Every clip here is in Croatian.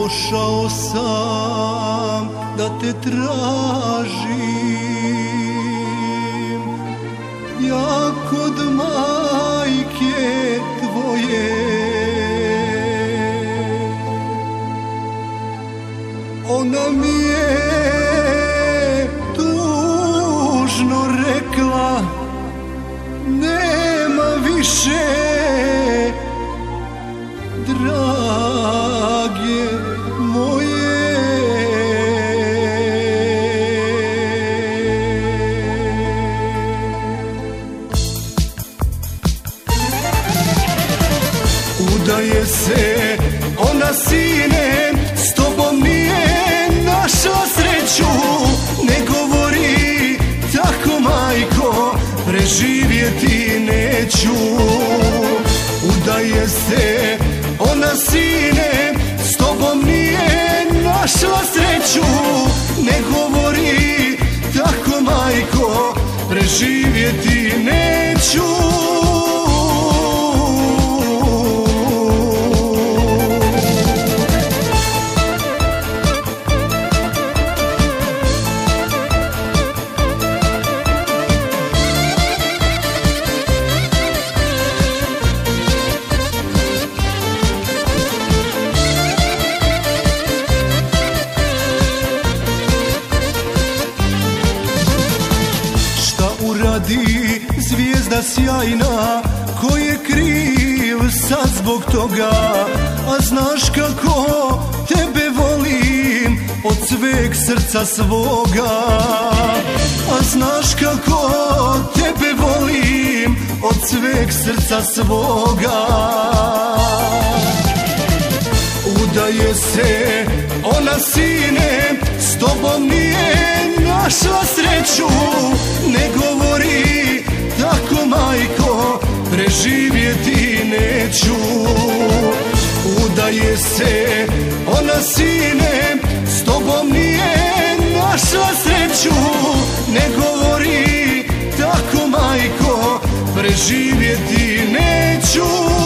Došao sam da te tražim, ja kod majke tvoje. Ona mi je tužno rekla, nema više drage moje. Udaje se ona, sine, s tobom nije našla sreću. Ne govori tako, majko, preživjeti neću. Udaje se ona, sine, s tobom nije našla sreću. Ne govori tako, majko, preživjeti neću. Zvijezda sjajna, ko je kriv sad zbog toga? A znaš kako tebe volim od sveg srca svoga. A znaš kako tebe volim od sveg srca svoga. Udaje se ona, sine, s tobom nije našla sreću. Ne govori tako, majko, preživjeti neću. Udaje se ona, sine, s tobom nije našla sreću. Ne govori tako, majko, preživjeti neću.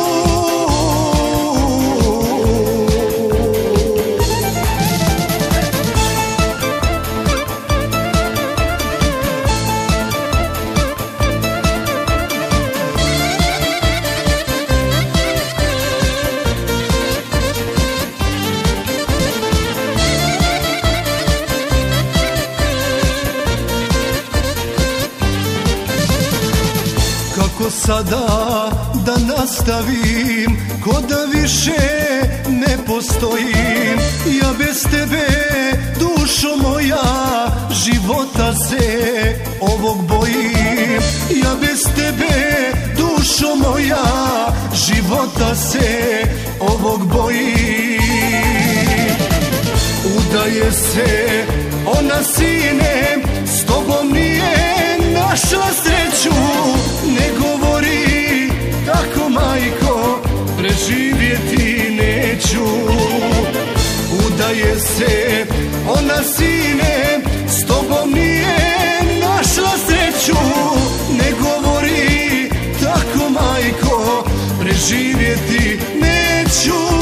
Kako sada da nastavim, ko da više ne postojim? Ja bez tebe, dušo moja, života se ovog bojim. Ja bez tebe, dušo moja, života se ovog bojim. Udaje se ona, sine, s tobom nije našla sreću. Ne govori tako, majko, preživjeti neću. Udaje se ona, sine, s tobom nije našla sreću. Ne govori tako, majko, preživjeti neću.